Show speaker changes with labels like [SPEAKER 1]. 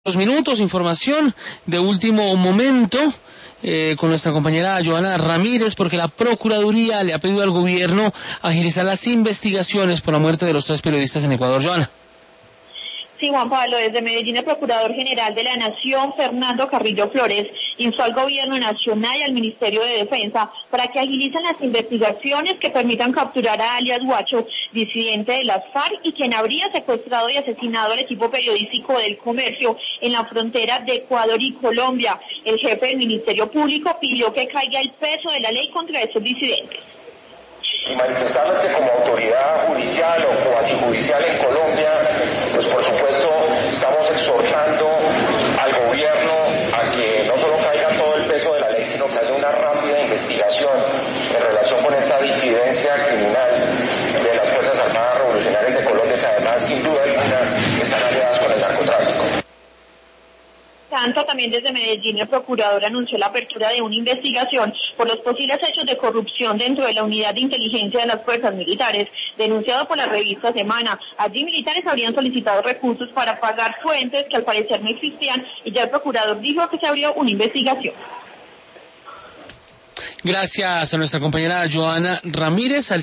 [SPEAKER 1] Minutos, información de último momento con nuestra compañera Joana Ramírez, porque la Procuraduría le ha pedido al gobierno agilizar las investigaciones por la muerte de los 3 periodistas en Ecuador. Joana.
[SPEAKER 2] Sí, Juan Pablo, desde Medellín el Procurador General de la Nación, Fernando Carrillo Flores, instó al Gobierno Nacional y al Ministerio de Defensa para que agilicen las investigaciones que permitan capturar a alias Guacho, disidente de las FARC y quien habría secuestrado y asesinado al equipo periodístico del Comercio en la frontera de Ecuador y Colombia. El jefe del Ministerio Público pidió que caiga el peso de la ley contra estos disidentes.
[SPEAKER 3] Y manifestarles que como autoridad judicial o cuasi judicial en Colombia, pues por supuesto estamos exhortando al gobierno a que no solo caiga todo el peso de la ley, sino que haya una rápida investigación en relación con esta disidencia criminal de las Fuerzas Armadas Revolucionarias de Colombia, que además sin duda alguna están aliadas con el narcotráfico.
[SPEAKER 2] Tanto también desde Medellín el procurador anunció la apertura de una investigación por los posibles hechos de corrupción dentro de la unidad de inteligencia de las fuerzas militares, denunciado por la revista Semana. Allí militares habrían solicitado recursos para pagar fuentes que al parecer no existían y ya el procurador dijo que se abrió una investigación.
[SPEAKER 1] Gracias a nuestra compañera Joana Ramírez.